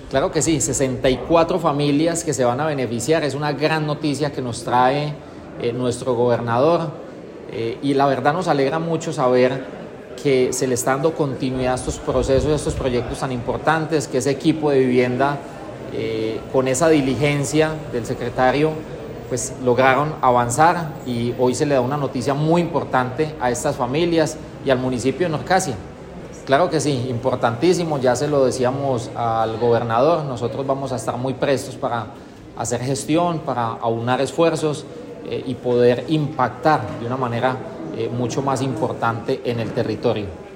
Claro que sí, 64 familias que se van a beneficiar, es una gran noticia que nos trae nuestro gobernador y la verdad nos alegra mucho saber que se le está dando continuidad a estos procesos, a estos proyectos tan importantes, que ese equipo de vivienda con esa diligencia del secretario pues lograron avanzar y hoy se le da una noticia muy importante a estas familias y al municipio de Norcasia. Claro que sí, importantísimo, ya se lo decíamos al gobernador, nosotros vamos a estar muy prestos para hacer gestión, para aunar esfuerzos y poder impactar de una manera mucho más importante en el territorio.